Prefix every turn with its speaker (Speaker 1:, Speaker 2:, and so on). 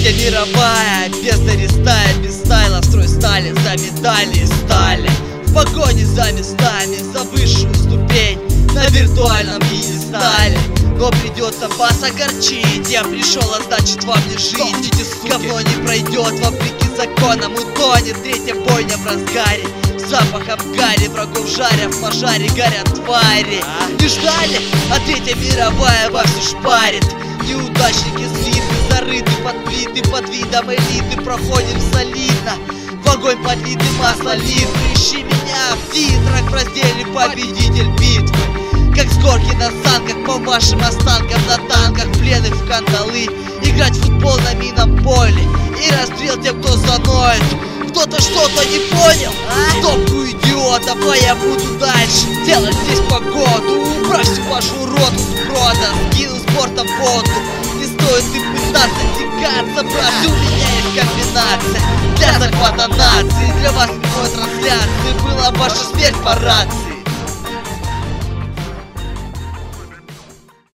Speaker 1: Третья мировая, без Дористая, без стайла, в строй стали за медали стали. В погоне за местами, за высшую ступень на виртуальном пьедестале. Но придется вас огорчить, я пришел, а значит вам не жить. Говно не пройдет, вопреки законам утонет. Третья бойня в разгаре, запахом гари, врагов жаря, в пожаре горят твари. Не ждали, а третья мировая вовсю шпарит. Неудачники слиты, зарыты, подбиты под видом элиты. Проходим солидно, в огонь подлиты масло литры. Ищи меня в титрах, в разделе победитель битвы. Как с горки на санках, по вашим останкам на танках, плены в кандалы. Играть в футбол на минном поле и расстрел тем, кто заноет. Кто-то что-то не понял, стопку идиотов, а я буду дальше делать здесь погоду. Убрав всю вашу роту с брода, скину спортом воду. Не стоит и пытаться тягаться, брат, у меня есть комбинация для захвата нации. Для вас прямой трансляции была ваша смерть по рации.